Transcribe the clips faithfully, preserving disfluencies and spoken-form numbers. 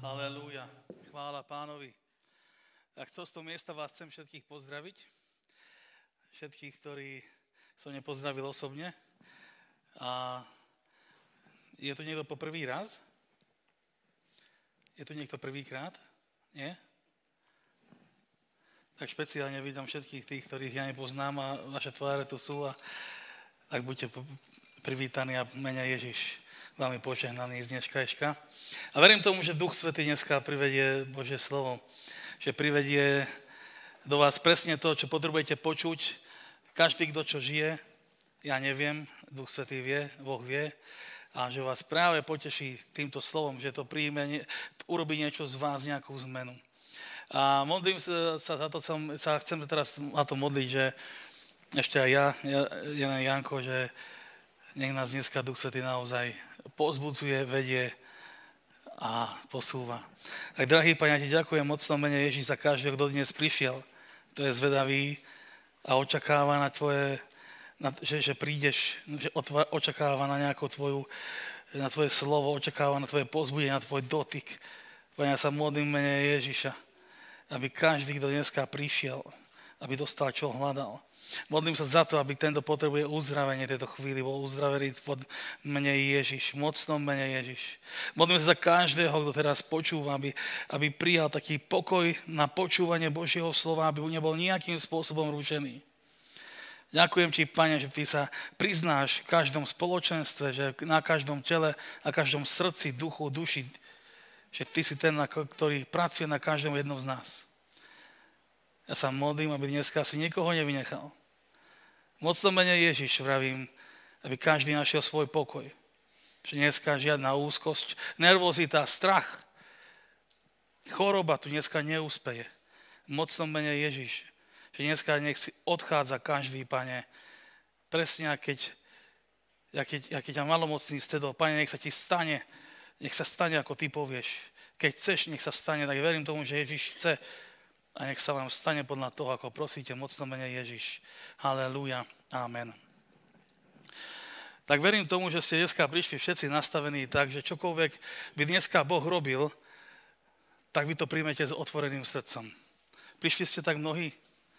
Halelúja. Chvála Pánovi. Tak to z toho miesta vás chcem všetkých pozdraviť. Všetkých, ktorí som nepozdravil osobne. A je tu niekto po prvý raz? Je tu niekto prvýkrát? Nie? Tak špeciálne vítam všetkých tých, ktorých ja nepoznám a vaše tváre tu sú. A tak buďte privítaní a v mene Ježiš. Veľmi požehnaný z dneška. A verím tomu, že Duch Svätý dneska privedie Božie slovo. Že privedie do vás presne to, čo potrebujete počuť. Každý, kto čo žije, ja neviem, Duch Svätý vie, Boh vie. A že vás práve poteší týmto slovom, že to príjme, urobí niečo z vás, nejakú zmenu. A modlím sa, sa za to, som, sa chcem teraz na to modliť, že ešte aj ja, ja Janko, že nech nás dneska Duch Svätý naozaj pozbudzuje, vedie a posúva. Tak, drahý Pane, ja ti ďakujem mocno mene Ježiš za každého, kto dnes prišiel. To je zvedavý a očakáva na tvoje, na, že, že prídeš, že otva, očakáva na nejakú tvoju, na tvoje slovo, očakáva na tvoje pozbudenie, na tvoj dotyk. Pane, ja sa modlím mene Ježiša, aby každý, kto dneska prišiel, aby dostal, čo hľadal. Modlím sa za to, aby tento potrebuje uzdravenie tejto chvíli, bol uzdravený pod mene Ježiš, mocnom mene Ježiš. Modlím sa za každého, kto teraz počúva, aby, aby prijal taký pokoj na počúvanie Božieho slova, aby nebol nejakým spôsobom rušený. Ďakujem ti, Pane, že ty sa priznáš v každom spoločenstve, že na každom tele a každom srdci, duchu, duši, že ty si ten, ktorý pracuje na každom jednom z nás. Ja sa modlím, aby dneska si nikoho nevynechal. Mocno mene Ježiš vravím, aby každý našiel svoj pokoj. Že dneska žiadna úzkosť, nervozita, strach, choroba tu dneska neúspeje. Mocno mene Ježiš. Že dneska nech si odchádza každý, Pane. Presne, keď, ja keď, ja keď ťa malomocný stedol, Pane, nech sa ti stane, nech sa stane, ako ty povieš. Keď chceš, nech sa stane, tak verím tomu, že Ježiš chce. A nech sa vám stane podľa toho, ako prosíte, mocno mene Ježiš. Halelúja. Amen. Tak verím tomu, že ste dneska prišli všetci nastavení tak, že čokoľvek by dneska Boh robil, tak vy to príjmete s otvoreným srdcom. Prišli ste tak mnohí?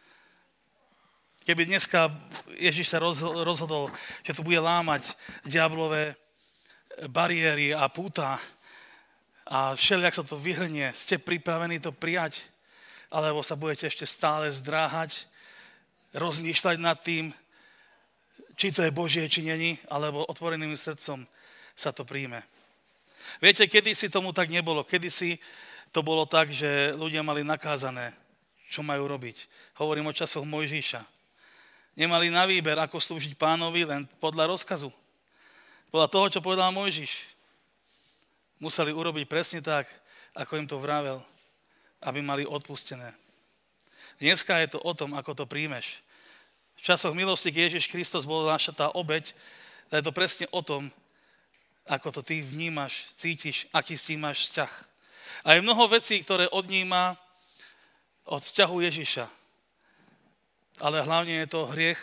Keby dneska Ježiš sa rozhodol, že tu bude lámať diablové bariéry a púta a všelijak sa to vyhrnie, ste pripravení to prijať? Alebo sa budete ešte stále zdráhať, rozmýšľať nad tým, či to je Božie, či není, alebo otvoreným srdcom sa to príjme. Viete, kedysi tomu tak nebolo. Kedysi to bolo tak, že ľudia mali nakázané, čo majú robiť. Hovorím o časoch Mojžiša. Nemali na výber, ako slúžiť Pánovi, len podľa rozkazu. Podľa toho, čo povedal Mojžiš. Museli urobiť presne tak, ako im to vravel, aby mali odpustené. Dneska je to o tom, ako to príjmeš. V časoch milosti, keď Ježiš Kristus bol naša tá obeť, je to presne o tom, ako to ty vnímaš, cítiš, aký s tým máš vzťah. A je mnoho vecí, ktoré odníma od vzťahu Ježiša. Ale hlavne je to hriech,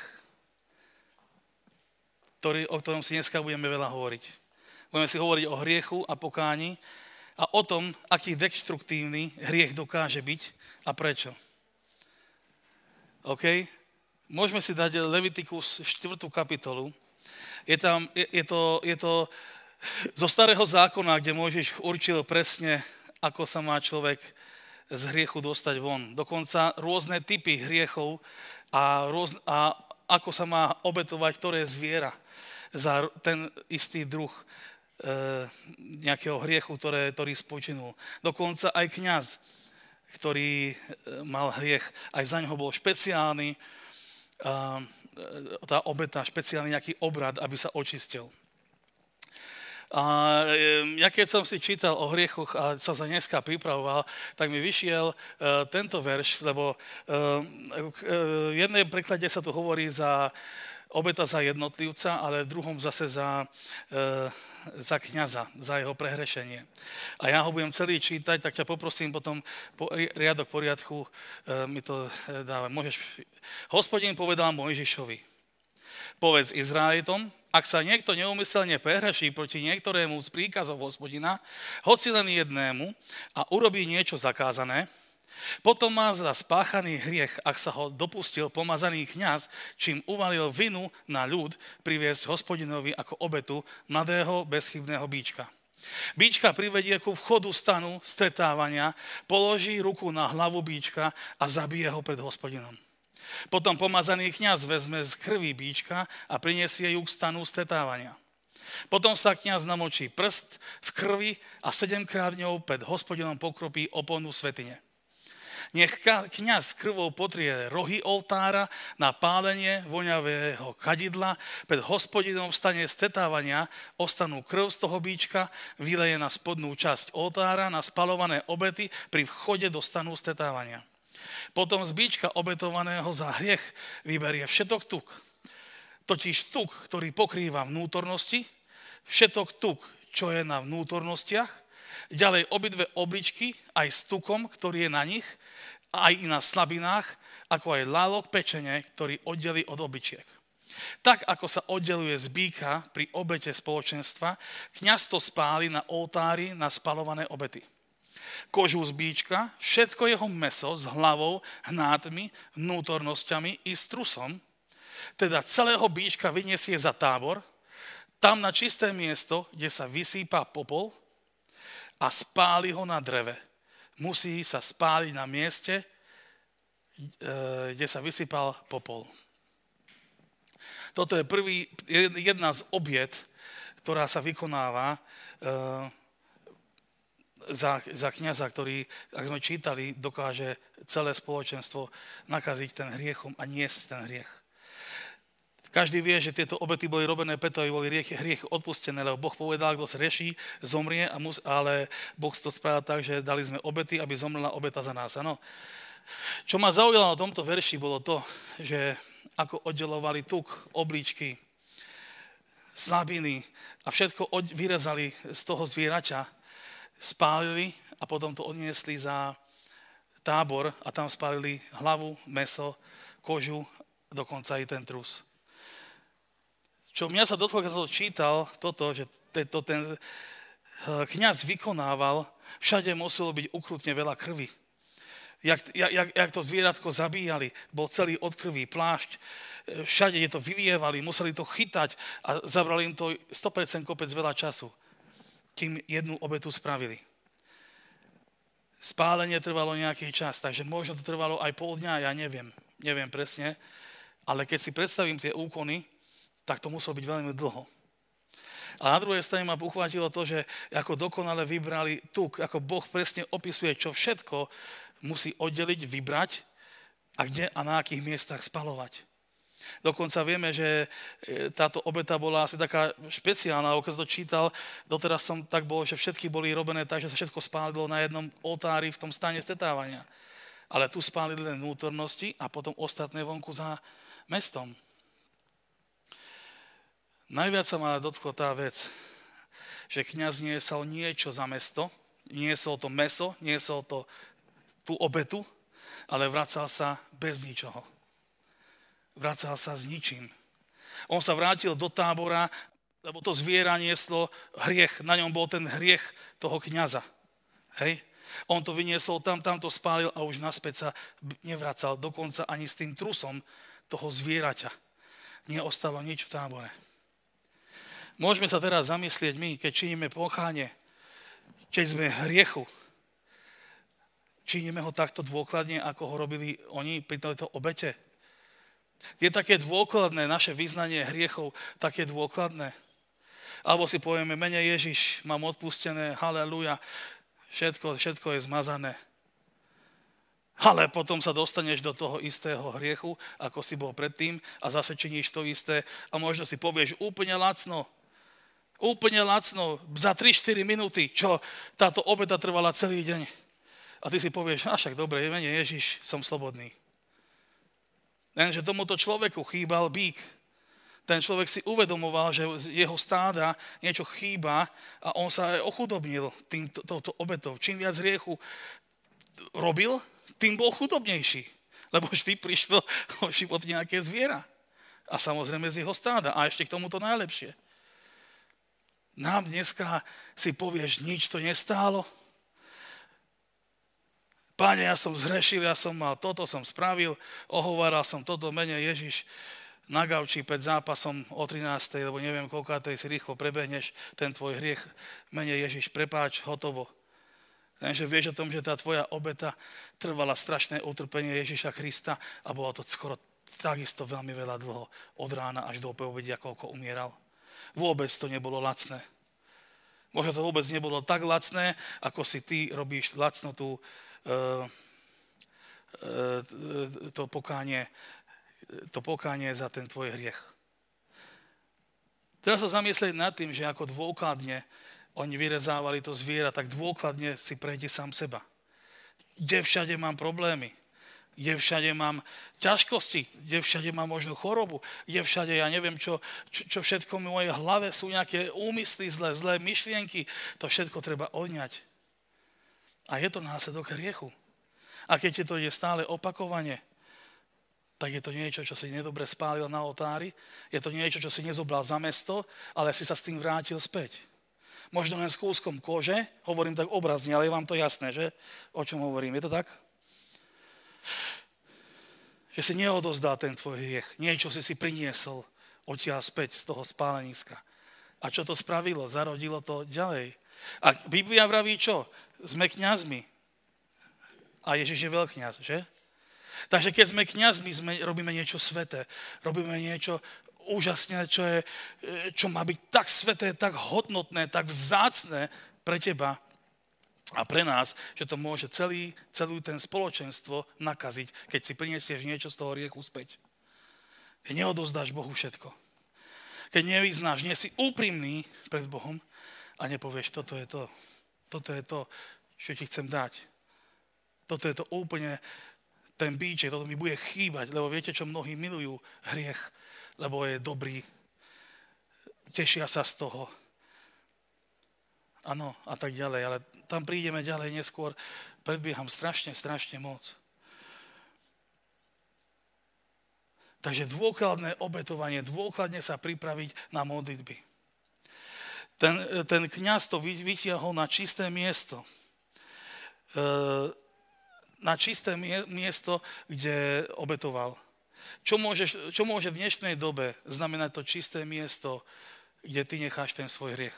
ktorý, o ktorom si dneska budeme veľa hovoriť. Budeme si hovoriť o hriechu a pokáni, a o tom, aký deštruktívny hriech dokáže byť a prečo. OK? Môžeme si dať Levitikus štvrtú kapitolu. Je, tam, je, je, to, je to zo starého zákona, kde Mojžiš určil presne, ako sa má človek z hriechu dostať von. Dokonca rôzne typy hriechov a, rôz, a ako sa má obetovať, ktoré zviera za ten istý druh nejakého hriechu, ktoré, ktorý spočinul. Dokonca aj kňaz, ktorý mal hriech, aj za ňoho bol špeciálny a, tá obeta, špeciálny nejaký obrad, aby sa očistil. A ja keď som si čítal o hriechoch a som sa dneska pripravoval, tak mi vyšiel uh, tento verš, lebo uh, v jednej preklade sa tu hovorí za obeta za jednotlivca, ale v druhom zase za, e, za kňaza, za jeho prehrešenie. A ja ho budem celý čítať, tak ťa poprosím potom po, riadok poriadku e, mi to dáva. Môžeš. Hospodin povedal Mojžišovi, Povedz Izraelitom, ak sa niekto neumyselne prehreší proti niektorému z príkazov Hospodina, hoci len jednému, a urobí niečo zakázané, potom má za spáchaný hriech, ak sa ho dopustil pomazaný kňaz, čím uvalil vinu na ľud, priviesť Hospodinovi ako obetu mladého bezchybného bíčka. Bíčka privedie ku vchodu stanu stretávania, položí ruku na hlavu bíčka a zabije ho pred Hospodinom. Potom pomazaný kňaz vezme z krvi bíčka a prinesie ju k stanu stretávania. Potom sa kňaz namočí prst v krvi a sedemkrát ňou pred Hospodinom pokropí oponu svätyne. Nech kňaz krvou potrie rohy oltára na pálenie voňavého kadidla, pred Hospodinom v stane stretávania ostanú krv z toho bíčka, vyleje na spodnú časť oltára, na spalované obety pri vchode do stanu stretávania. Potom z bíčka obetovaného za hriech vyberie všetok tuk, totiž tuk, ktorý pokrýva vnútornosti, všetok tuk, čo je na vnútornostiach, ďalej obidve obličky aj s tukom, ktorý je na nich, aj i na slabinách, ako aj lálok pečene, ktorý oddelí od obličiek. Tak, ako sa oddeluje z bíka pri obete spoločenstva, kňaz to spáli na oltári na spalované obety. Kožu z bíčka, všetko jeho mäso s hlavou, hnátmi, vnútornosťami i s trusom, teda celého bíčka vyniesie za tábor, tam na čisté miesto, kde sa vysýpa popol, a spáli ho na dreve. Musí sa spáliť na mieste, kde sa vysypal popol. Toto je prvý, jedna z obiet, ktorá sa vykonáva za, za kňaza, ktorý, ak sme čítali, dokáže celé spoločenstvo nakaziť ten hriechom a niesť ten hriech. Každý vie, že tieto obety boli robené preto, aby boli hriechy, hriechy odpustené, lebo Boh povedal, kto sa reší, zomrie, a mus, ale Boh to spravil tak, že dali sme obety, aby zomrela obeta za nás. Ano. Čo ma zaujalo na tomto verši, bolo to, že ako oddelovali tuk, obličky, slabiny a všetko od, vyrezali z toho zvieraťa, spálili a potom to odniesli za tábor a tam spálili hlavu, mäso, kožu, dokonca i ten trus. Čo mňa sa dotklo, keď som to čítal, toto, že to ten kňaz vykonával, všade muselo byť ukrutne veľa krvi. Jak, jak, jak to zvieratko zabíjali, bol celý od krvi, plášť, všade je to vylievali, museli to chytať a zabrali im to sto percent kopec veľa času, kým jednu obetu spravili. Spálenie trvalo nejaký čas, takže možno to trvalo aj pol dňa, ja neviem, neviem presne, ale keď si predstavím tie úkony, tak to muselo byť veľmi dlho. A na druhej strane ma uchvátilo to, že ako dokonale vybrali tuk, ako Boh presne opisuje, čo všetko musí oddeliť, vybrať a kde a na akých miestach spalovať. Dokonca vieme, že táto obeta bola asi taká špeciálna, ako keď som to čítal, doteraz som tak bol, že všetky boli robené tak, že sa všetko spálilo na jednom oltári v tom stane stretávania. Ale tu spálili len vnútornosti a potom ostatné vonku za mestom. Najviac sa ma dotklo tá vec, že kňaz niesol niečo za mesto, niesol to mäso, niesol to tú obetu, ale vracal sa bez ničoho. Vracal sa s ničím. On sa vrátil do tábora, lebo to zviera nieslo hriech, na ňom bol ten hriech toho kňaza. Hej? On to vyniesol tam, tam to spálil a už naspäť sa nevracal, dokonca ani s tým trusom toho zvieraťa. Neostalo nič v tábore. Môžeme sa teraz zamyslieť my, keď činíme pokánie, keď sme v hriechu, činíme ho takto dôkladne, ako ho robili oni pri tejto obete. Je také dôkladné naše vyznanie hriechov, také dôkladné. Alebo si povieme, mene Ježiš, mám odpustené, haleluja, všetko, všetko je zmazané. Ale potom sa dostaneš do toho istého hriechu, ako si bol predtým a zase činíš to isté a možno si povieš úplne lacno, úplne lacno, za tri štyri minúty, čo táto obeta trvala celý deň. A ty si povieš, a však dobre, mene Ježiš, som slobodný. Lenže tomuto človeku chýbal bík. Ten človek si uvedomoval, že z jeho stáda niečo chýba a on sa aj ochudobnil tým, touto obetou. Čím viac hriechu robil, tým bol chudobnejší. Lebo vždy prišlo o život nejaké zviera. A samozrejme z jeho stáda. A ešte k tomu to najlepšie. Nám dneska si povieš, nič to nestálo. Páne, ja som zhrešil, ja som mal toto, som spravil, ohováral som toto, mene Ježiš, na gauči pred zápasom o trinástej, lebo neviem, koľkátej si rýchlo prebehneš ten tvoj hriech, mene Ježiš, prepáč, hotovo. Lenže vieš o tom, že tá tvoja obeta trvala strašné utrpenie Ježiša Krista a bolo to skoro takisto veľmi veľa dlho, od rána až do opovedia, koľko umieral. Vôbec to nebolo lacné. Možno to vôbec nebolo tak lacné, ako si ty robíš lacno tú, uh, uh, to, pokánie, to pokánie za ten tvoj hriech. Teraz sa zamyslieť nad tým, že ako dôkladne oni vyrezávali to zviera, tak dôkladne si prejdi sám seba. Kde všade mám problémy? Kde všade mám ťažkosti, kde všade mám možno chorobu, kde všade, ja neviem, čo, čo, čo všetko v mojej hlave sú nejaké úmysly zlé, zlé myšlienky, to všetko treba odňať. A je to následok hriechu. A keď ti to ide stále opakovane, tak je to niečo, čo si nedobre spálil na oltári, je to niečo, čo si nezobral za mesto, ale si sa s tým vrátil späť. Možno len s kúskom kože, hovorím tak obrazne, ale je vám to jasné, že? O čom hovorím, je to tak? Že si neodozdal ten tvoj hriech. Niečo si si priniesol odtiaľ späť z toho spáleniska. A čo to spravilo? Zarodilo to ďalej. A Biblia vraví čo? Sme kňazmi. A Ježiš je veľkňaz, že? Takže keď sme kňazmi, sme, robíme niečo sveté. Robíme niečo úžasné, čo, je, čo má byť tak sveté, tak hodnotné, tak vzácne pre teba a pre nás, že to môže celý, celú ten spoločenstvo nakaziť, keď si prinesieš niečo z toho riechu späť. Keď neodozdáš Bohu všetko. Keď nevyznáš, nie si úprimný pred Bohom a nepovieš, toto je to, toto je to, čo ti chcem dať. Toto je to úplne ten bíček, toto mi bude chýbať, lebo viete, čo mnohí milujú hriech, lebo je dobrý, tešia sa z toho. Áno, a tak ďalej, ale tam prídeme ďalej neskôr, predbieham strašne, strašne moc. Takže dôkladné obetovanie, dôkladne sa pripraviť na modlitby. Ten, ten kňaz to vytiahol na čisté miesto. Na čisté miesto, kde obetoval. Čo, môžeš, čo môže v dnešnej dobe znamenať to čisté miesto, kde ty necháš ten svoj hriech?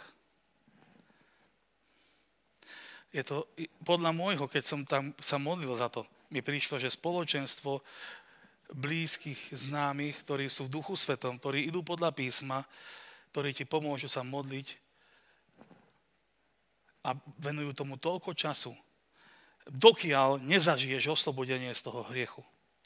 Je to, podľa môjho, keď som tam sa modlil za to, mi prišlo, že spoločenstvo blízkych známych, ktorí sú v Duchu Svetom, ktorí idú podľa písma, ktorí ti pomôžu sa modliť a venujú tomu toľko času, dokiaľ nezažiješ oslobodenie z toho hriechu.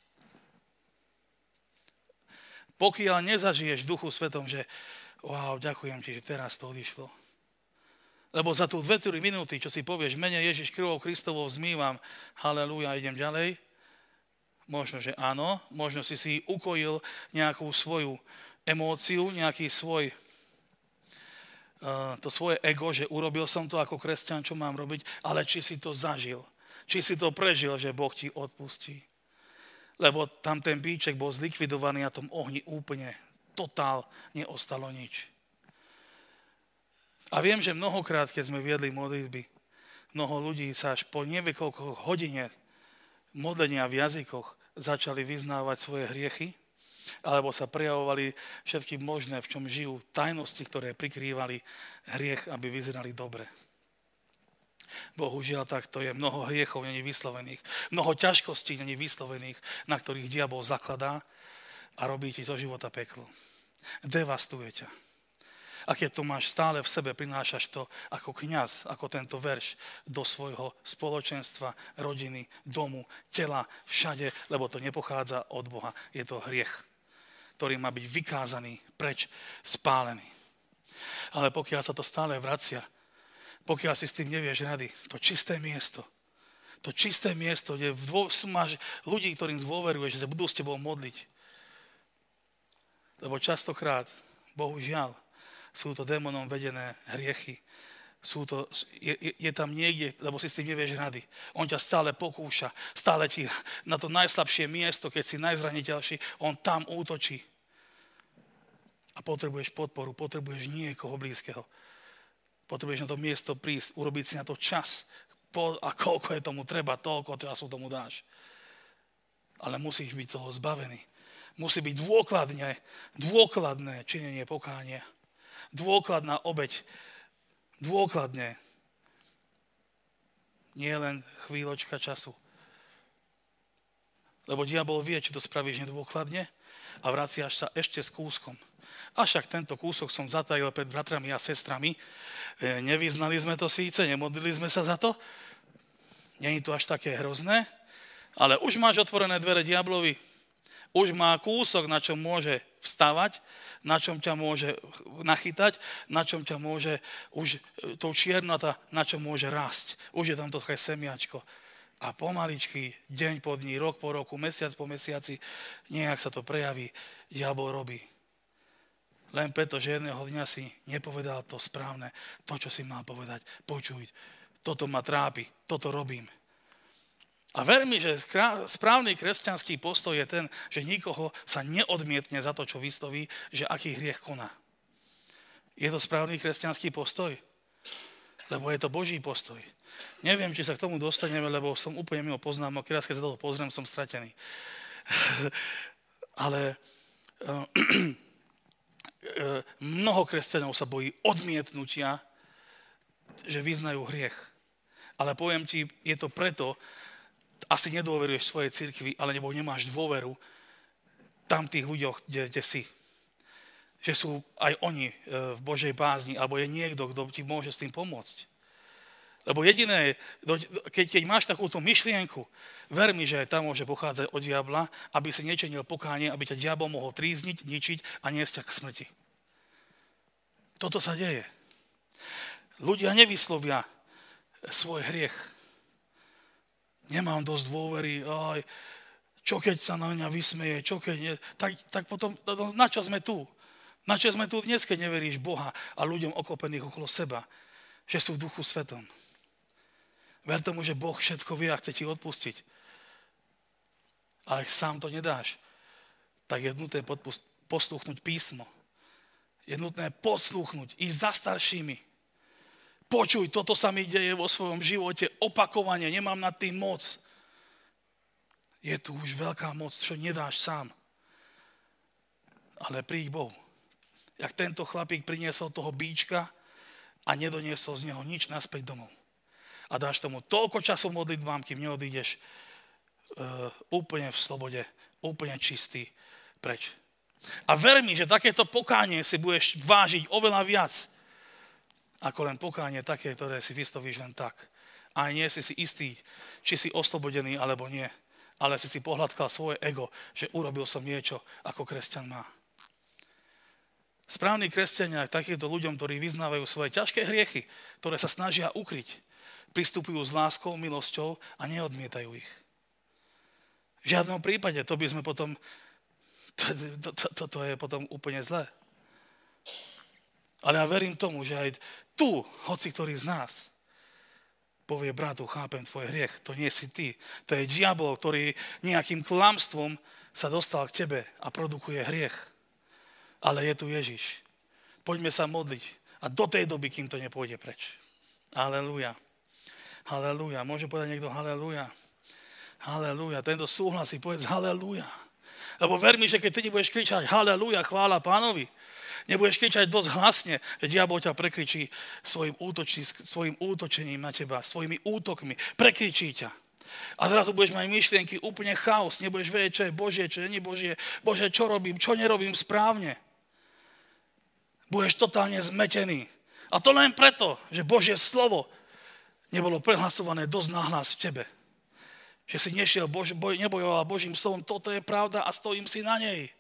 Pokiaľ nezažiješ v Duchu Svetom, že wow, ďakujem ti, že teraz to odišlo. Lebo za tú dve tri minúty, čo si povieš, mene Ježiš krvou Kristovou zmývam, halelúja, idem ďalej. Možno, že áno, možno si si ukojil nejakú svoju emóciu, nejaký svoj, uh, to svoje ego, že urobil som to ako kresťan, čo mám robiť, ale či si to zažil, či si to prežil, že Boh ti odpustí. Lebo tam ten bíček bol zlikvidovaný na tom ohni úplne, totál, neostalo nič. A viem, že mnohokrát, keď sme viedli modlitby, mnoho ľudí sa až po niekoľko hodine modlenia v jazykoch začali vyznávať svoje hriechy, alebo sa prejavovali všetky možné, v čom žijú tajnosti, ktoré prikrývali hriech, aby vyzerali dobre. Bohužiaľ takto je. Mnoho hriechov není vyslovených, mnoho ťažkostí není vyslovených, na ktorých diabol zakladá a robí ti zo života peklo. Devastuje ťa. A keď to máš stále v sebe, prinášaš to ako kňaz, ako tento verš do svojho spoločenstva, rodiny, domu, tela, všade, lebo to nepochádza od Boha. Je to hriech, ktorý má byť vykázaný, preč, spálený. Ale pokiaľ sa to stále vracia, pokiaľ si s tým nevieš rady, to čisté miesto, to čisté miesto, kde dô, máš ľudí, ktorým dôveruješ, že budú s tebou modliť. Lebo častokrát, bohužiaľ, sú to démonom vedené hriechy. Sú to, je, je tam niekde, lebo si s tým nevieš rady. On ťa stále pokúša, stále ti na to najslabšie miesto, keď si najzraniteľší, on tam útočí. A potrebuješ podporu, potrebuješ niekoho blízkeho. Potrebuješ na to miesto prísť, urobiť si na to čas. A koľko je tomu treba, toľko času tomu dáš. Ale musíš byť toho zbavený. Musí byť dôkladne, dôkladné činenie pokánia. Dôkladná obeť. Dôkladne. Nie len chvíľočka času. Lebo diabol vie, či to spravíš nedôkladne a vraciaš sa ešte s kúskom. A však tento kúsok som zatajil pred bratrami a sestrami. E, nevyznali sme to síce, nemodlili sme sa za to. Nie je to až také hrozné, ale už máš otvorené dvere diablovi. Už má kúsok, na čom môže vstávať, na čom ťa môže nachytať, na čom ťa môže, už tou čiernota, na čom môže rásť. Už je tam to také semiačko. A pomaličky, deň po dní, rok po roku, mesiac po mesiaci, nejak sa to prejaví, diabol robí. Len preto, že jedného dňa si nepovedal to správne, to, čo si mal povedať. Počuj, toto ma trápi, toto robím. A ver mi, že správny kresťanský postoj je ten, že nikoho sa neodmietne za to, čo vysloví, že aký hriech koná. Je to správny kresťanský postoj? Lebo je to Boží postoj. Neviem, či sa k tomu dostaneme, lebo som úplne mimo poznámok. Keď keď sa to pozriem, som stratený. Ale mnoho kresťanov sa bojí odmietnutia, že vyznajú hriech. Ale poviem ti, je to preto, asi nedôveruješ svojej cirkvi, ale nebo nemáš dôveru tam tých ľuďoch, kde, kde si. Že sú aj oni v Božej bázni, alebo je niekto, kto ti môže s tým pomôcť. Lebo jediné, keď, keď máš takúto myšlienku, ver mi, že aj tam môže pochádzať od diabla, aby si nečinil pokánie, aby ťa diabol mohol trízniť, ničiť a niesť ťa k smrti. Toto sa deje. Ľudia nevyslovia svoj hriech. Nemám dosť dôvery, aj, čo keď sa na mňa vysmeje, čo keď nie, tak, tak potom, na čo sme tu? Na čo sme tu dnes, keď neveríš Boha a ľuďom okopených okolo seba, že sú v Duchu Svetom? Ver tomu, že Boh všetko vie a chce ti odpustiť. Ale sám to nedáš, tak je nutné poslúchnuť písmo. Je nutné poslúchnuť, ísť za staršími. Počuj, toto sa mi deje vo svojom živote opakovane, nemám nad tým moc. Je tu už veľká moc, čo nedáš sám. Ale príď Bohu. Jak tento chlapík priniesol toho bíčka a nedoniesol z neho nič naspäť domov. A dáš tomu toľko času modlitbám, kým neodídeš uh, úplne v slobode, úplne čistý preč. A ver mi, že takéto pokánie si budeš vážiť oveľa viac, ako len pokánie také, ktoré si vyslovíš len tak. A nie si si istý, či si oslobodený, alebo nie. Ale si si pohľadkal svoje ego, že urobil som niečo, ako kresťan má. Správni kresťania k takýmto ľuďom, ktorí vyznávajú svoje ťažké hriechy, ktoré sa snažia ukryť, pristupujú s láskou, milosťou a neodmietajú ich. V žiadnom prípade, to by sme potom, toto to, to, to, to je potom úplne zlé. Ale ja verím tomu, že aj tu, hoci ktorý z nás, povie bratu, chápem tvoj hriech, to nie si ty. To je diabol, ktorý nejakým klamstvom sa dostal k tebe a produkuje hriech. Ale je tu Ježiš. Poďme sa modliť. A do tej doby, kým to nepôjde preč. Halelúja. Halelúja. Môže povedať niekto halelúja. Halelúja. Tento súhlasí, povedz halelúja. Lebo ver mi, že keď ty nebudeš kričať halelúja, chvála Pánovi, nebudeš kričať dosť hlasne, že diabol ťa prekričí svojim, útočí, svojim útočením na teba, svojimi útokmi. Prekričí ťa. A zrazu budeš mať myšlienky úplne chaos. Nebudeš vedieť, čo je Božie, čo nie je Božie. Bože, čo robím, čo nerobím správne. Budeš totálne zmetený. A to len preto, že Božie slovo nebolo prehlasované dosť nahlas v tebe. Že si nešiel, Bož, boj, nebojoval Božím slovom, toto je pravda a stojím si na nej.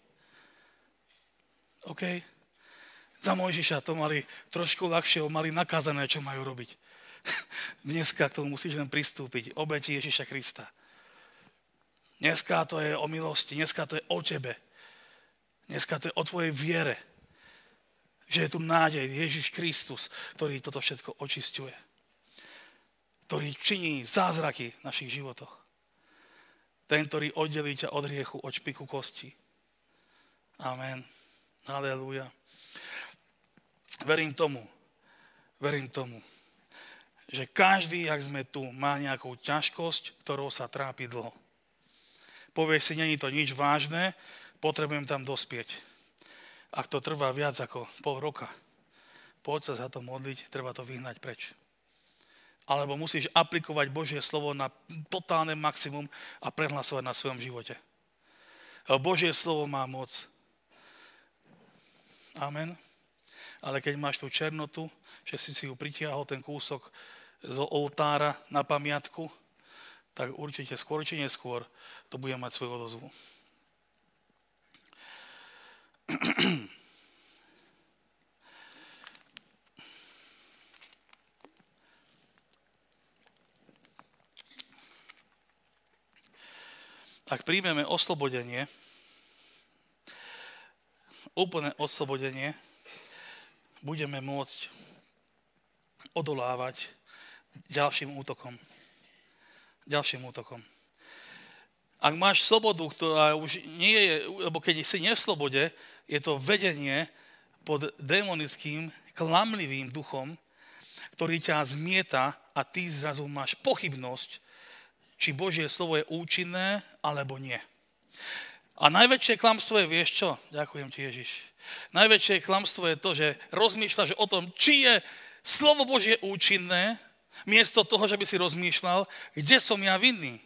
OK? Za Mojžiša to mali trošku ľahšie, mali nakazané, čo majú robiť. Dneska k tomu musíš len pristúpiť. Obeti Ježiša Krista. Dneska to je o milosti, dneska to je o tebe. Dneska to je o tvojej viere. Že je tu nádej, Ježiš Kristus, ktorý toto všetko očisťuje. Ktorý činí zázraky v našich životoch. Ten, ktorý oddelí ťa od hriechu, od špiku kosti. Amen. Halelúja. verím tomu, verím tomu, že každý, jak sme tu, má nejakú ťažkosť, ktorou sa trápi dlho. Povieš si, není to nič vážne, potrebujem tam dospieť. Ak to trvá viac ako pol roka, poď sa za to modliť, treba to vyhnať preč. Alebo musíš aplikovať Božie slovo na totálne maximum a prehlasovať na svojom živote. Božie slovo má moc. Amen. Ale keď máš tú černotu, že si si ju pritiahol ten kúsok z oltára na pamiatku, tak určite skôr či neskôr to bude mať svoju odozvu. Ak príjmeme oslobodenie, úplné oslobodenie, budeme môcť odolávať ďalším útokom. Ďalším útokom. Ak máš slobodu, ktorá už nie je, lebo keď si nie v slobode, je to vedenie pod démonickým, klamlivým duchom, ktorý ťa zmieta a ty zrazu máš pochybnosť, či Božie slovo je účinné, alebo nie. A najväčšie klamstvo je, vieš čo? Ďakujem ti, Ježiš. Najväčšie klamstvo je to, že rozmýšľaš o tom, či je slovo Božie účinné, miesto toho, že by si rozmýšľal, kde som ja vinný.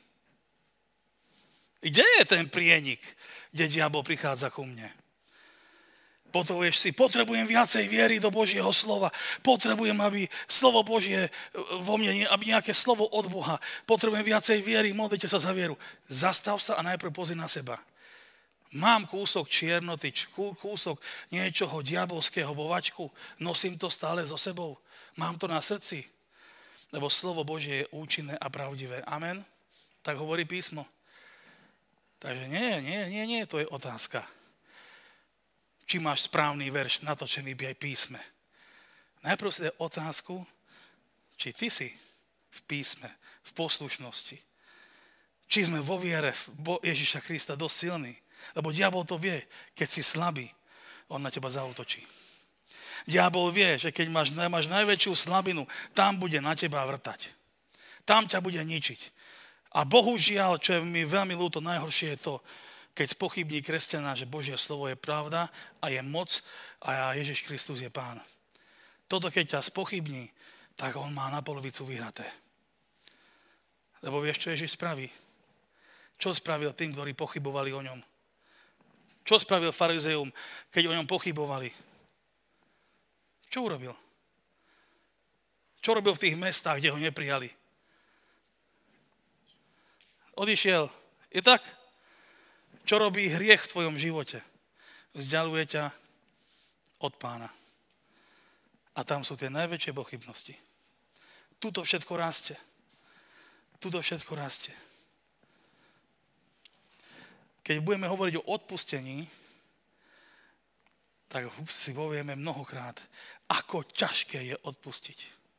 Kde je ten prienik, kde diabol prichádza ku mne? Potrebuješ si, potrebujem viacej viery do Božieho slova. Potrebujem, aby slovo Božie vo mne, aby nejaké slovo od Boha. Potrebujem viacej viery, modlite sa za vieru. Zastav sa a najprv pozri na seba. Mám kúsok čiernoty, kúsok niečoho diabolského vo vačku. Nosím to stále so sebou. Mám to na srdci. Lebo slovo Božie je účinné a pravdivé. Amen? Tak hovorí písmo. Takže nie, nie, nie, nie, to je otázka. Či máš správny verš natočený v písme. Najprv si daj otázku, či ty si v písme, v poslušnosti. Či sme vo viere v Ježiša Krista dosť silní. Lebo diabol to vie, keď si slabý, on na teba zaútočí. Diabol vie, že keď máš, máš najväčšiu slabinu, tam bude na teba vrtať. Tam ťa bude ničiť. A bohužiaľ, čo je mi veľmi ľúto, najhoršie je to, keď spochybní kresťana, že Božie slovo je pravda a je moc a Ježiš Kristus je Pán. Toto keď ťa spochybní, tak on má na polovicu vyhraté. Lebo vieš, čo Ježiš spraví? Čo spravil tým, ktorí pochybovali o ňom? Čo spravil farizeum, keď o ňom pochybovali? Čo urobil? Čo robil v tých mestách, kde ho neprijali? Odišiel. Je tak? Čo robí hriech v tvojom živote? Vzdialuje ťa od Pána. A tam sú tie najväčšie pochybnosti. Tuto všetko rastie. Tuto všetko rastie. Keď budeme hovoriť o odpustení, tak si povieme mnohokrát, ako ťažké je odpustiť.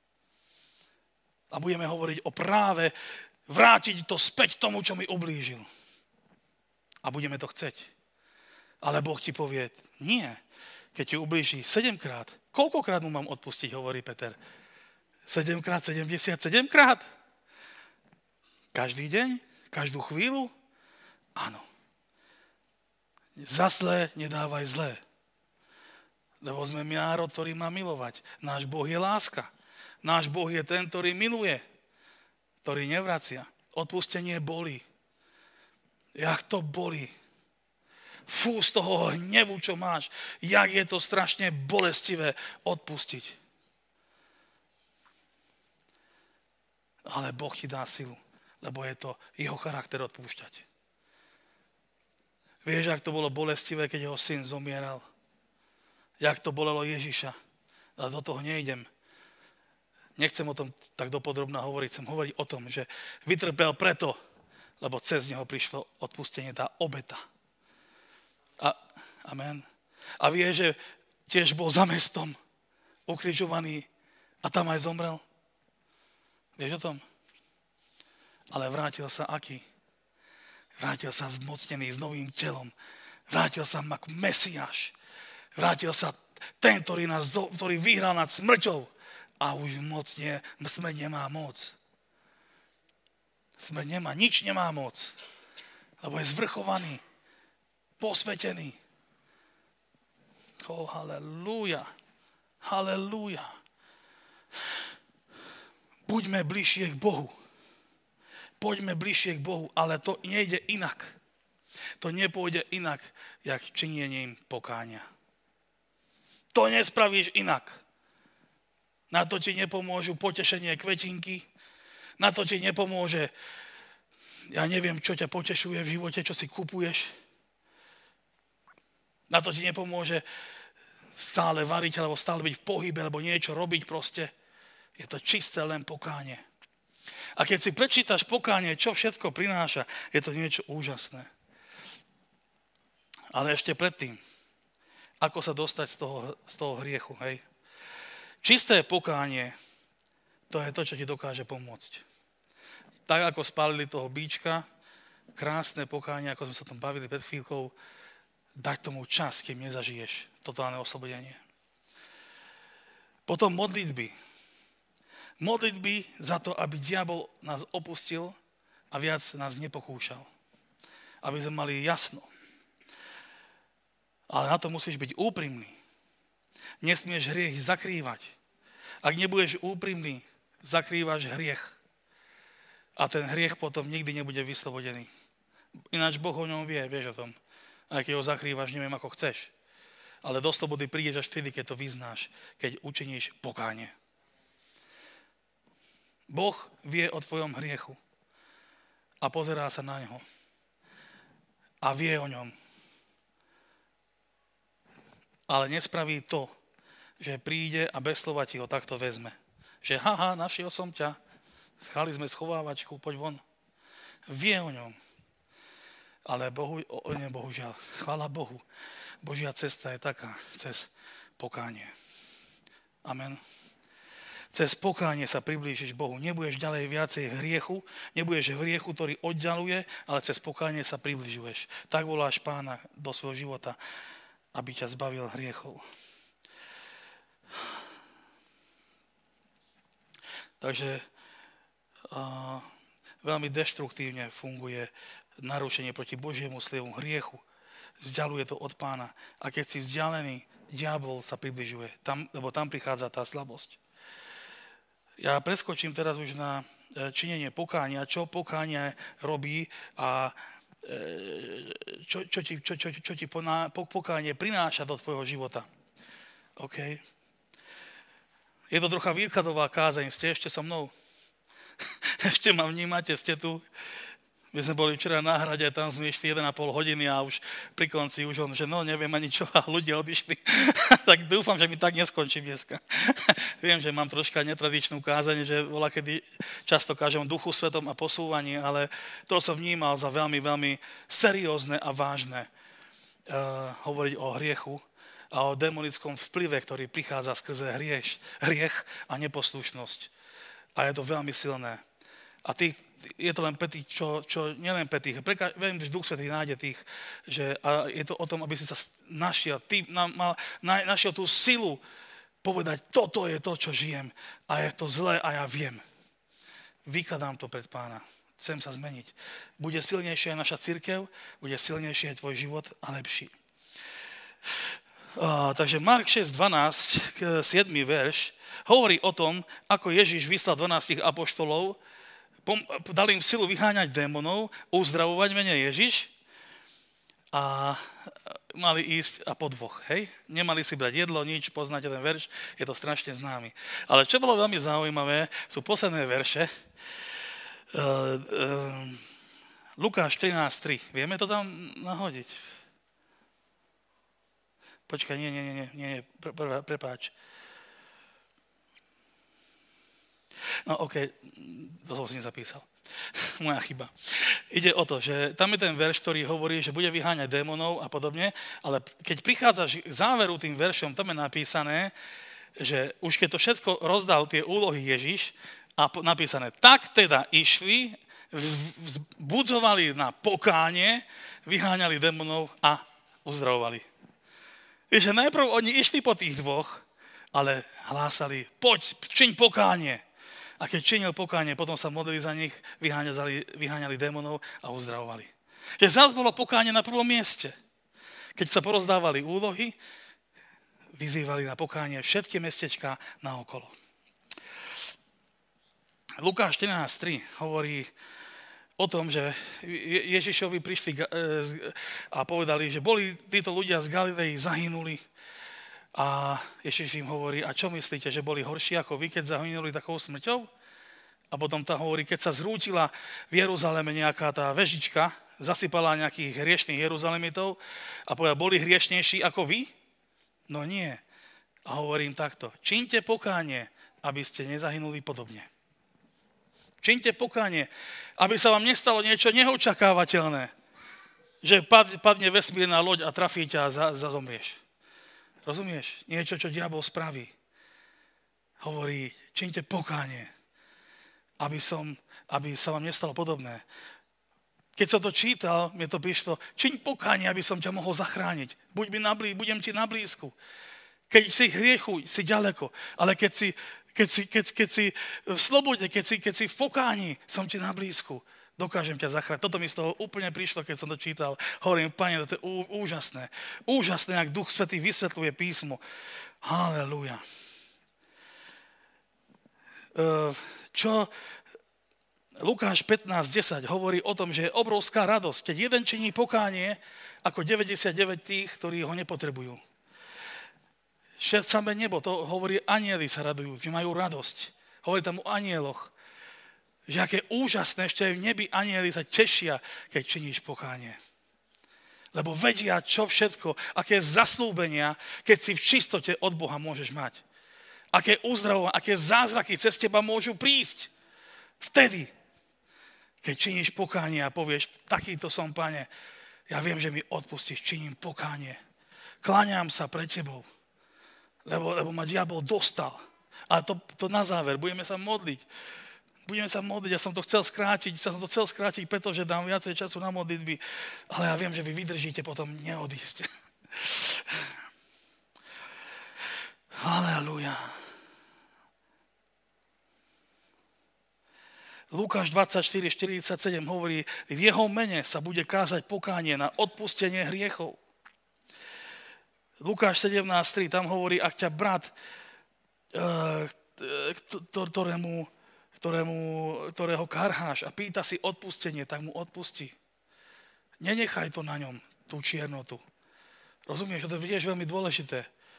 A budeme hovoriť o práve vrátiť to späť tomu, čo mi ublížil. A budeme to chceť. Ale Boh ti povie, nie. Keď ti ublíži sedemkrát, koľkokrát mu mám odpustiť, hovorí Peter. Sedemkrát, sedemdesiatsedem krát? Každý deň? Každú chvíľu? Áno. Za zlé nedávaj zlé. Lebo sme národ, ktorý má milovať. Náš Boh je láska. Náš Boh je ten, ktorý miluje. Ktorý nevracia. Odpustenie bolí. Jak to bolí. Fú, z toho hnevu, čo máš. Jak je to strašne bolestivé odpustiť. Ale Boh ti dá silu, lebo je to jeho charakter odpúšťať. Vieš, jak to bolo bolestivé, keď jeho syn zomieral? Jak to bolelo Ježiša? Ale do toho nejdem. Nechcem o tom tak dopodrobná hovoriť. Chcem hovoriť o tom, že vytrpel preto, lebo cez neho prišlo odpustenie, tá obeta. A, amen. A vie, že tiež bol za mestom ukrižovaný a tam aj zomrel. Vieš o tom? Ale vrátil sa aký? Vrátil sa zmocnený s novým telom. Vrátil sa ako Mesiáš. Vrátil sa ten, ktorý, nás, ktorý vyhral nad smrťou a už moc nie, smrť nemá moc. Smrť nemá, nič nemá moc, lebo je zvrchovaný, posvetený. Oh, halelúja, halelúja. Buďme bližšie k Bohu. Poďme bližšie k Bohu, ale to nejde inak. To nepôjde inak, jak činiením pokánia. To nespravíš inak. Na to ti nepomôžu potešenie kvetinky, na to ti nepomôže, ja neviem, čo ťa potešuje v živote, čo si kupuješ. Na to ti nepomôže stále variť, alebo stále byť v pohybe, alebo niečo robiť proste. Je to čisté len pokánie. A keď si prečítaš pokánie, čo všetko prináša, je to niečo úžasné. Ale ešte predtým, ako sa dostať z toho, z toho hriechu, hej? Čisté pokánie, to je to, čo ti dokáže pomôcť. Tak, ako spálili toho bíčka, krásne pokánie, ako sme sa tom bavili pred chvíľkou, dať tomu čas, kým nezažiješ totálne oslobodenie. Potom modlitby. Modlitby za to, aby diabol nás opustil a viac nás nepokúšal. Aby sme mali jasno. Ale na to musíš byť úprimný. Nesmieš hriech zakrývať. Ak nebudeš úprimný, zakrývaš hriech. A ten hriech potom nikdy nebude vyslobodený. Ináč Boh o ňom vie, vieš o tom. Aj keď ho zakrývaš, neviem ako chceš. Ale do slobody prídeš až vtedy, keď to vyznáš, keď učiníš pokánie. Boh vie o tvojom hriechu a pozerá sa na ňo a vie o ňom. Ale nespraví to, že príde a bez slova ti ho takto vezme. Že haha, našiel som ťa, schali sme schovávačku, poď von. Vie o ňom. Ale Bohu, o ne bohužiaľ, chvála Bohu, Božia cesta je taká, cez pokánie. Amen. Cez pokánie sa priblížiš Bohu. Nebudeš ďalej viacej hriechu, nebudeš v hriechu, ktorý oddialuje, ale cez pokánie sa približuješ. Tak voláš Pána do svojho života, aby ťa zbavil hriechov. Takže uh, veľmi deštruktívne funguje narušenie proti Božiemu slivu hriechu. Vzdialuje to od Pána. A keď si vzdialený, diabol sa približuje, tam, lebo tam prichádza tá slabosť. Ja preskočím teraz už na činenie pokánia, čo pokánie robí a čo, čo ti, čo, čo, čo ti pokánie prináša do tvojho života. OK? Je to trocha výkladová kázeň, ste ešte so mnou? Ešte ma vnímate, ste tu? My sme boli včera na hrade, tam sme išli jeden a pol hodiny a už pri konci už on, že no neviem ani čo a ľudia odišli. Tak dúfam, že mi tak neskončí dneska. Viem, že mám troška netradičnú kázeň, že voľa kedy často kážem o Duchu Svetom a posúvaní, ale to som vnímal za veľmi, veľmi seriózne a vážne uh, hovoriť o hriechu a o demonickom vplyve, ktorý prichádza skrze hriech, hriech a neposlušnosť. A je to veľmi silné. A tých, je to len pre tých, čo, čo nielen pre tých, verím, že Duch Svätý nájde tých, že a je to o tom, aby si sa našiel, ty na, mal, na, našiel tú silu povedať, toto je to, čo žijem a je to zlé a ja viem. Vykladám to pred Pána. Chcem sa zmeniť. Bude silnejšia naša cirkev, bude silnejší aj tvoj život a lepší. Uh, takže Mark šesť dvanásť, siedmy verš, hovorí o tom, ako Ježiš vyslal dvanástich apoštolov, dal im silu vyháňať démonov, uzdravovať mene Ježiš a mali ísť a po dvoch, hej? Nemali si brať jedlo, nič, poznáte ten verš, je to strašne známy. Ale čo bolo veľmi zaujímavé, sú posledné verše. Uh, uh, Lukáš trinásť tri, vieme to tam nahodiť? Počkaj, nie, nie, nie, nie, nie, pre, pre, prepáč. No okej, okay. To som si nezapísal. Moja chyba. Ide o to, že tam je ten verš, ktorý hovorí, že bude vyháňať démonov a podobne, ale keď prichádzaš k záveru tým veršom, tam je napísané, že už keď to všetko rozdal tie úlohy Ježiš a napísané, tak teda išli, vzbudzovali na pokánie, vyháňali démonov a uzdravovali. Vieš, že najprv oni išli po tých dvoch, ale hlásali, poď, čiň pokánie. A keď činil pokánie, potom sa modlili za nich, vyháňali, vyháňali démonov a uzdravovali. Že zás bolo pokánie na prvom mieste. Keď sa porozdávali úlohy, vyzývali na pokánie všetky mestečká naokolo. Lukáš štrnásť tri hovorí o tom, že Ježišovi prišli a povedali, že boli títo ľudia z Galilei, zahynuli. A Ježiš im hovorí, a čo myslíte, že boli horší ako vy, keď zahynuli takou smrťou? A potom tam hovorí, keď sa zrútila v Jeruzaleme nejaká tá vežička, zasypala nejakých hriešných Jeruzalemitov a povedal, boli hriešnejší ako vy? No nie. A hovorím takto, čiňte pokánie, aby ste nezahynuli podobne. Čiňte pokánie, aby sa vám nestalo niečo neočakávateľné, že padne vesmírna loď a trafí ťa a zazomrieš. Rozumieš? Niečo, čo diabol spraví. Hovorí, čiňte pokánie, aby, som, aby sa vám nestalo podobné. Keď som to čítal, mi to prišlo, čiň pokánie, aby som ťa mohol zachrániť. Buď mi nablí, budem ti na blízku. Keď si hriechu, si ďaleko. Ale keď si, keď si, keď, keď si v slobode, keď si, keď si v pokání, som ti na blízku. Dokážem ťa zachrániť. Toto mi z toho úplne prišlo, keď som to čítal. Hovorím, Pane, to je úžasné. Úžasné, jak Duch Svätý vysvetľuje písmo. Halelúja. Čo Lukáš pätnásť desať hovorí o tom, že je obrovská radosť, keď jeden činí pokánie, ako deväťdesiatdeväť tých, ktorí ho nepotrebujú. Samé nebo, to hovorí, anjeli sa radujú, že majú radosť. Hovorí tam o anjeloch. Že aké úžasné, ešte aj v nebi anjeli sa tešia, keď činíš pokánie. Lebo vedia, čo všetko, aké zaslúbenia, keď si v čistote od Boha môžeš mať. Aké uzdravovanie, aké zázraky cez teba môžu prísť. Vtedy, keď činíš pokánie a povieš, takýto som, Pane, ja viem, že mi odpustíš, činím pokánie. Kláňam sa pred tebou, lebo, lebo ma diabol dostal. Ale to, to na záver, budeme sa modliť. Budeme sa modliť, ja som to chcel skrátiť, ja som to chcel skrátiť, pretože dám viacej času na modlitby, ale ja viem, že vy vydržíte potom neodísť. Halelúja. Lukáš dvadsaťštyri štyridsaťsedem hovorí, v jeho mene sa bude kázať pokánie na odpustenie hriechov. Lukáš sedemnásť tri, tam hovorí, ak ťa brat, ktorému Ktorému, ktorého karháš a pýta si odpustenie, tak mu odpustí. Nenechaj to na ňom, tú čiernotu. Rozumieš, to je veľmi dôležité.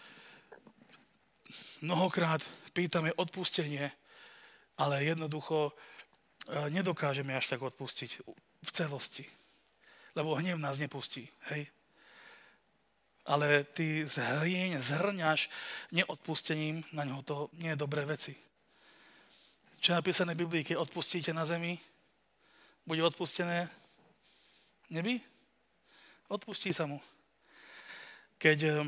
Mnohokrát pýtame odpustenie, ale jednoducho nedokážeme až tak odpustiť v celosti. Lebo hnev nás nepustí, hej? Ale ty zhrieň, zhrňaš neodpustením, na ňoho to nie je dobré veci. Čo je napísané v Biblii, keď odpustíte na zemi, bude odpustené nebi? Odpustí sa mu. Keď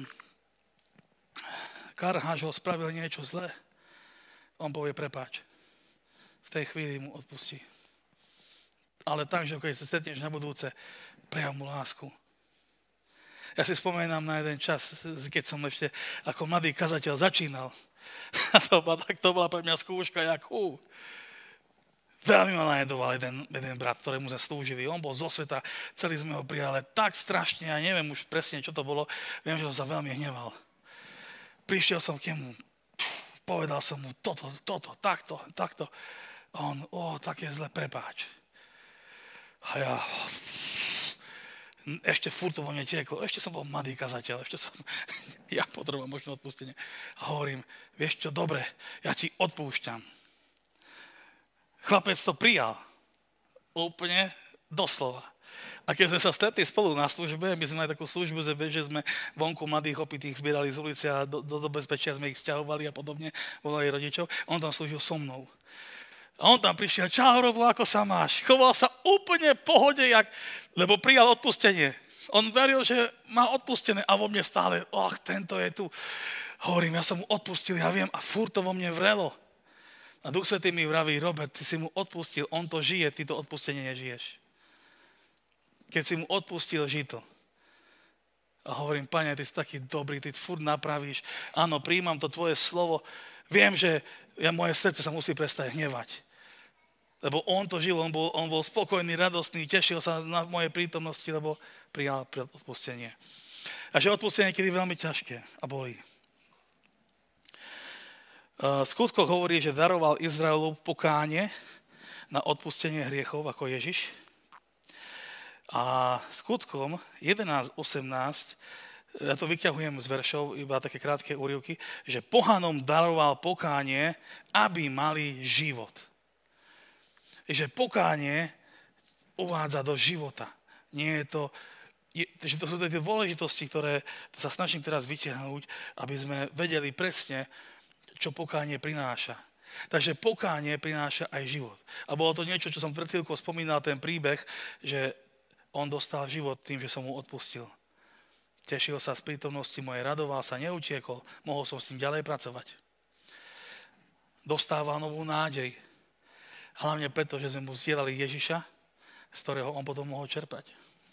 karháš ho spravil niečo zlé, on povie prepáč. V tej chvíli mu odpustí. Ale tak, že keď sa stretneš na budúce, prejav mu lásku. Ja si spomínam na jeden čas, keď som ešte ako mladý kazateľ začínal. A to, tak to bola pre mňa skúška, jak hú. Veľmi ma najedoval jeden, jeden brat, ktorému sme slúžili. On bol zo sveta, celý sme ho prijali tak strašne, ja neviem už presne, čo to bolo. Viem, že som sa veľmi hneval. Prišiel som k nemu, povedal som mu toto, toto, takto, takto. A on, o, také zle, prepáč. A ja... Ešte furt to vo mne tieklo. Ešte som bol mladý kazateľ. Ešte som... Ja potrebujem možno odpustenie. A hovorím, vieš čo, dobre, ja ti odpúšťam. Chlapec to prijal. Úplne doslova. A keď sme sa stretli spolu na službe, my sme mali takú službu, že sme vonku mladých opitých zbierali z ulice a do, do, do bezpečia sme ich sťahovali a podobne, volali rodičov. On tam slúžil so mnou. A on tam prišiel, čau, Robo, ako sa máš? Choval sa úplne v pohode, jak, lebo prijal odpustenie. On veril, že má odpustené a vo mne stále, ach, tento je tu. Hovorím, ja som mu odpustil, ja viem, a furt to vo mne vrelo. A Duch Svätý mi vraví, Robert, ty si mu odpustil, on to žije, ty to odpustenie nežiješ. Keď si mu odpustil, žij to. A hovorím, Pane, ty si taký dobrý, ty furt napravíš. Áno, prijímam to tvoje slovo. Viem, že ja, moje srdce sa musí prestať hnevať. Lebo on to žil, on bol, on bol spokojný, radostný, tešil sa na mojej prítomnosti, lebo prijal odpustenie. A že odpustenie je kedy veľmi ťažké a bolí. V skutkoch hovorí, že daroval Izraelu pokánie na odpustenie hriechov ako Ježiš. A skutkom jedenásť osemnásť, ja to vyťahujem z veršov, iba také krátke úryvky, že pohanom daroval pokánie, aby mali život. Že pokánie uvádza do života. Nie je to, je, že to sú tie dôležitosti, ktoré sa snažím teraz vytiahnuť, aby sme vedeli presne, čo pokánie prináša. Takže pokánie prináša aj život. A bolo to niečo, čo som pred chvíľkou spomínal, ten príbeh, že on dostal život tým, že som mu odpustil. Tešil sa z prítomnosti mojej, radoval sa, neutiekol, mohol som s ním ďalej pracovať. Dostával novú nádej. Hlavne preto, že sme mu zdieľali Ježiša, z ktorého on potom mohol čerpať.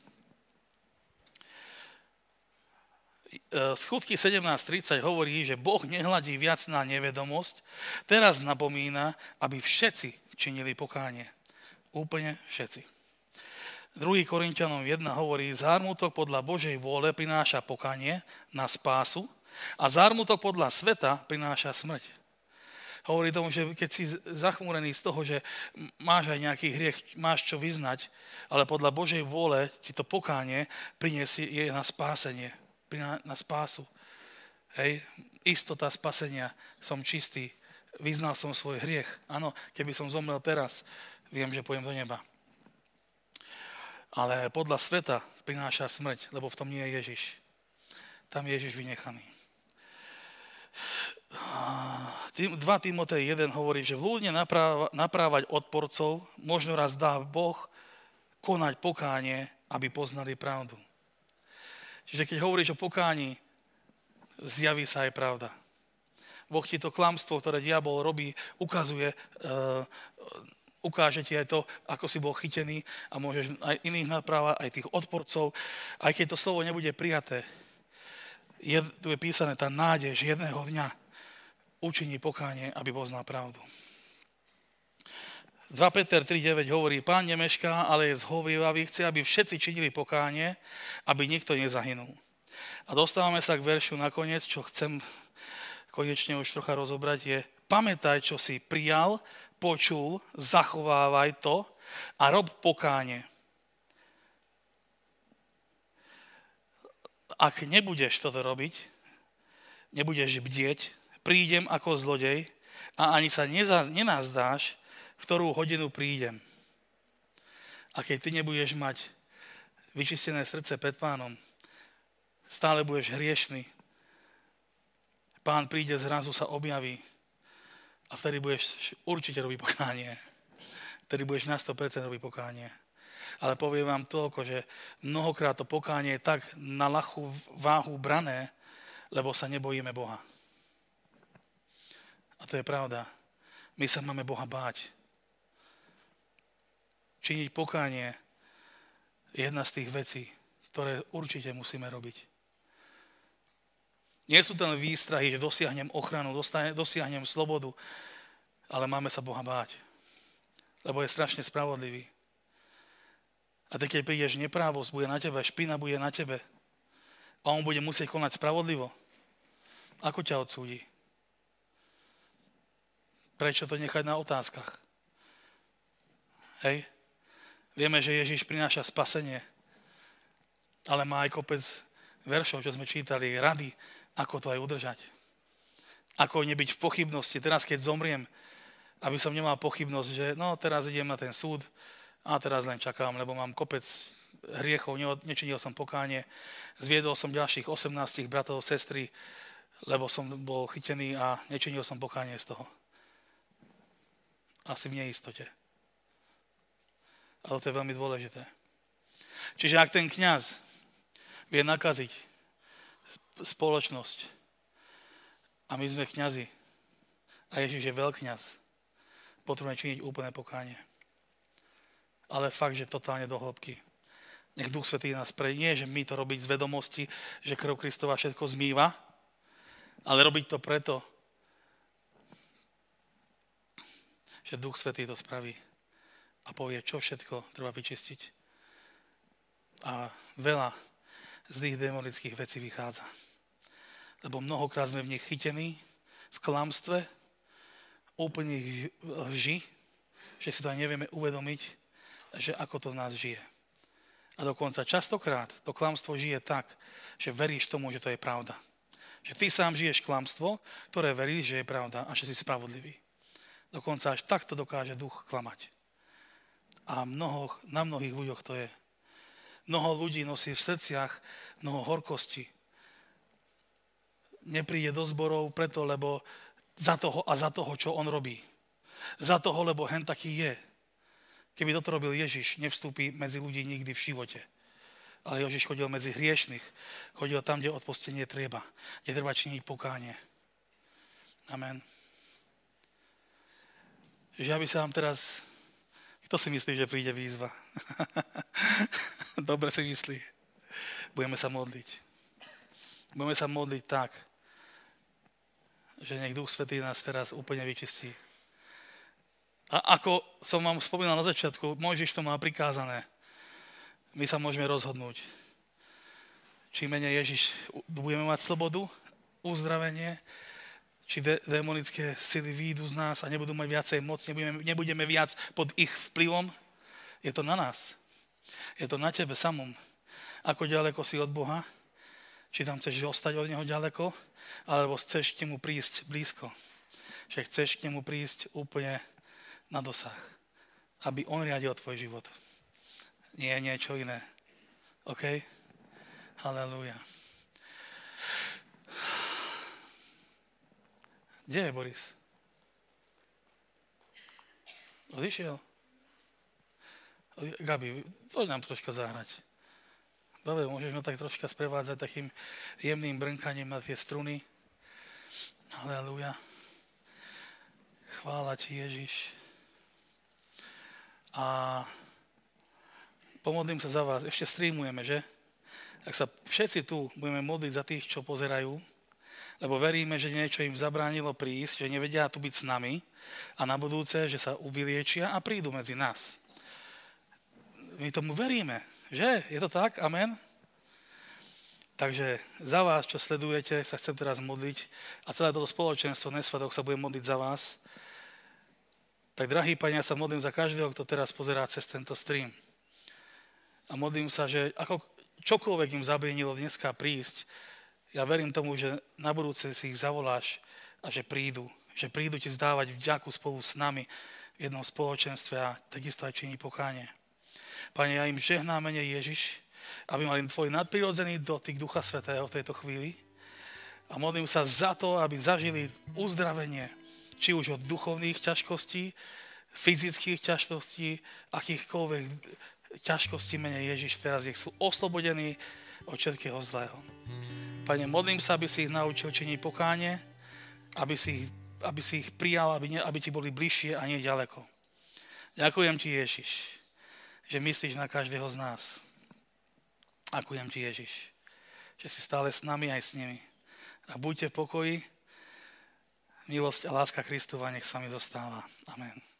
Skutky sedemnásť tridsať hovorí, že Boh nehľadí viac na nevedomosť, teraz napomína, aby všetci činili pokánie. Úplne všetci. druhý Korinťanom jeden hovorí, zármutok podľa Božej vôle prináša pokánie na spásu a zármutok podľa sveta prináša smrť. Hovorí tomu, že keď si zachmúrený z toho, že máš aj nejaký hriech, máš čo vyznať, ale podľa Božej vôle ti to pokánie priniesie je na spásenie, na spásu. Hej, istota spasenia, som čistý, vyznal som svoj hriech. Áno, keby som zomrel teraz, viem, že pôjdem do neba. Ale podľa sveta prináša smrť, lebo v tom nie je Ježiš. Tam je Ježiš vynechaný. dva Timotej jeden hovorí, že vľúdne naprávať odporcov možno raz dá Boh konať pokánie, aby poznali pravdu. Čiže keď hovoríš o pokání, zjaví sa aj pravda. Boh ti to klamstvo, ktoré diabol robí, ukazuje, uh, ukáže ti aj to, ako si bol chytený a môžeš aj iných naprávať, aj tých odporcov. Aj keď to slovo nebude prijaté, je, tu je písané tá nádej, že jedného dňa učiní pokánie, aby poznal pravdu. druhý Peter tri deväť hovorí, Pán nemešká, ale je zhovievavý, chce, aby všetci činili pokánie, aby nikto nezahynul. A dostávame sa k veršu nakoniec, čo chcem konečne už trocha rozobrať, je pamätaj, čo si prijal, počul, zachovávaj to a rob pokánie. Ak nebudeš toto robiť, nebudeš bdieť, prídem ako zlodej a ani sa nenazdáš, v ktorú hodinu prídem. A keď ty nebudeš mať vyčistené srdce pred Pánom, stále budeš hriešný, Pán príde, zrazu sa objaví a vtedy budeš určite robiť pokánie. Vtedy budeš na sto percent robiť pokánie. Ale poviem vám toľko, že mnohokrát to pokánie je tak na ľahkú váhu brané, lebo sa nebojíme Boha. A to je pravda. My sa máme Boha báť. Činiť pokánie je jedna z tých vecí, ktoré určite musíme robiť. Nie sú to len výstrahy, že dosiahnem ochranu, dosiahnem slobodu, ale máme sa Boha báť, lebo je strašne spravodlivý. A ty, keď prídeš, neprávosť bude na tebe, špina bude na tebe a on bude musieť konať spravodlivo, ako ťa odsúdi? Prečo to nechať na otázkach? Hej? Vieme, že Ježiš prináša spasenie, ale má aj kopec veršov, čo sme čítali, rady, ako to aj udržať. Ako nebyť v pochybnosti. Teraz, keď zomriem, aby som nemal pochybnosť, že no, teraz idem na ten súd a teraz len čakám, lebo mám kopec hriechov, nečinil som pokánie, zviedol som ďalších osemnásť bratov, sestry, lebo som bol chytený a nečinil som pokánie z toho. Asi v neistote. Ale to je veľmi dôležité. Čiže ak ten kňaz vie nakaziť spoločnosť a my sme kňazi a Ježiš je veľkňaz, potrebujeme činiť úplné pokánie. Ale fakt, že totálne do hĺbky. Nech Duch Svätý nás pre... Nie, že my to robiť z vedomosti, že krv Kristova všetko zmýva, ale robiť to preto, že Duch Svätý to spraví a povie, čo všetko treba vyčistiť. A veľa zlých démonických vecí vychádza. Lebo mnohokrát sme v nich chytení, v klamstve, úplných lži, že si to aj nevieme uvedomiť, že ako to v nás žije. A dokonca častokrát to klamstvo žije tak, že veríš tomu, že to je pravda. Že ty sám žiješ klamstvo, ktoré veríš, že je pravda a že si spravodlivý. Dokonca až takto dokáže duch klamať. A mnoho, na mnohých ľuďoch to je. Mnoho ľudí nosí v srdciach mnoho horkosti. Nepríde do zborov preto, lebo za toho a za toho, čo on robí. Za toho, lebo hen taký je. Keby toto robil Ježiš, nevstúpi medzi ľudí nikdy v živote. Ale Ježiš chodil medzi hriešnych. Chodil tam, kde odpustenie treba. Kde treba činiť pokánie. Amen. Že ja by sa vám teraz... Kto si myslí, že príde výzva? Dobre si myslí. Budeme sa modliť. Budeme sa modliť tak, že nech Duch Svätý nás teraz úplne vyčistí. A ako som vám spomínal na začiatku, Mojžiš to má prikázané. My sa môžeme rozhodnúť. Či mene Ježiš budeme mať slobodu, uzdravenie, či dé- démonické sily výjdu z nás a nebudú mať viacej moc, nebudeme, nebudeme viac pod ich vplyvom. Je to na nás. Je to na tebe samom. Ako ďaleko si od Boha, či tam chceš ostať od Neho ďaleko, alebo chceš k Nemu prísť blízko. Že chceš k Nemu prísť úplne na dosah. Aby On riadil tvoj život. Nie je niečo iné. OK? Halelúja. Kde je Boris? Odišiel? Gabi, poď nám troška zahrať. Dobre, môžeš ma tak troška sprevádzať takým jemným brnkaním na tie struny. Halelúja. Chvála ti, Ježiš. A pomodlím sa za vás. Ešte streamujeme, že? Ak sa všetci tu budeme modliť za tých, čo pozerajú, lebo veríme, že niečo im zabránilo prísť, že nevedia tu byť s nami a na budúce, že sa uvyliečia a prídu medzi nás. My tomu veríme, že? Je to tak? Amen? Takže za vás, čo sledujete, sa chcem teraz modliť a celé toto spoločenstvo Nesvatok sa bude modliť za vás. Tak, drahý Pane, ja sa modlím za každého, kto teraz pozerá cez tento stream. A modlím sa, že ako čokoľvek im zabrienilo dneska prísť, ja verím tomu, že na budúce si ich zavoláš a že prídu. Že prídu ti zdávať vďaku spolu s nami v jednom spoločenstve a takisto aj činiť pokánie. Pane, ja im žehnám mene Ježiš, aby mali tvoj nadprirodzený dotyk Ducha Svätého v tejto chvíli. A modlím sa za to, aby zažili uzdravenie, či už od duchovných ťažkostí, fyzických ťažkostí, akýchkoľvek ťažkostí mene Ježiš. Teraz ich sú oslobodení od všetkého zlého. Pane, modlím sa, aby si ich naučil činiť pokánie, aby si ich, aby si ich prijal, aby, ne, aby ti boli bližšie a nie ďaleko. Ďakujem ti, Ježiš, že myslíš na každého z nás. Ďakujem ti, Ježiš, že si stále s nami aj s nimi. A buďte v pokoji, milosť a láska Kristova nech s vami zostáva. Amen.